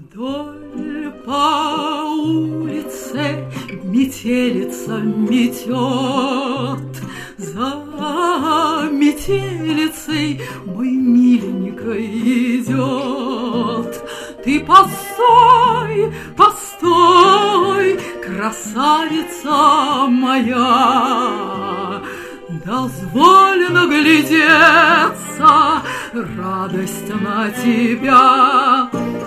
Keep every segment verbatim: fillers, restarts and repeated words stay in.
Вдоль по улице метелица метет, за метелицей мой миленько идет. Ты постой, постой, красавица моя, дозволь наглядеться, радость на тебя.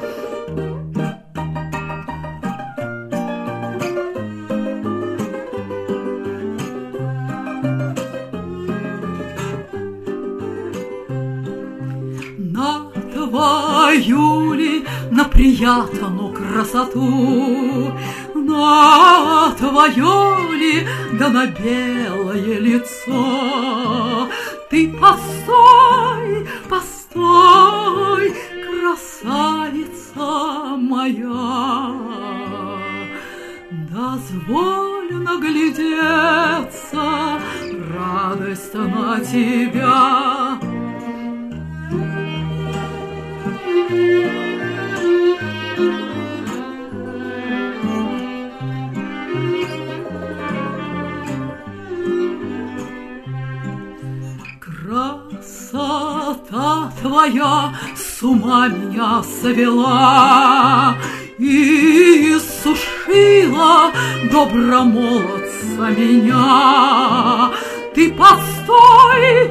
На твою ли, на приятную красоту, на твое ли, да на белое лицо. Ты постой, постой, красавица моя, дозволь наглядеться, радость на тебя. Красота твоя с ума меня свела и сушила добромолодца меня. Ты постой,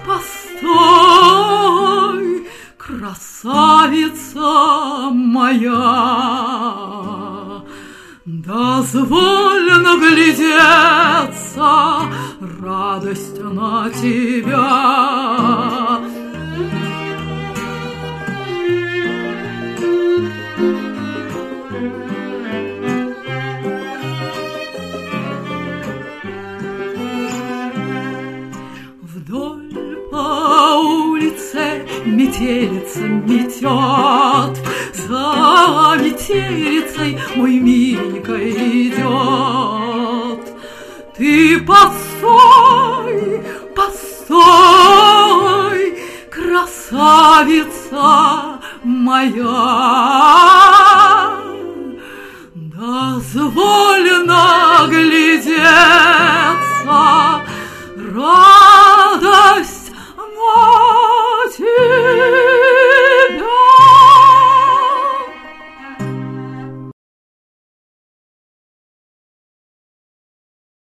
постой, красавица моя, дозволь наглядеться, радость на тебя. Вдоль по улице метелица метет, за метелицей мой миленько идет. Ты постой, постой, красавица моя,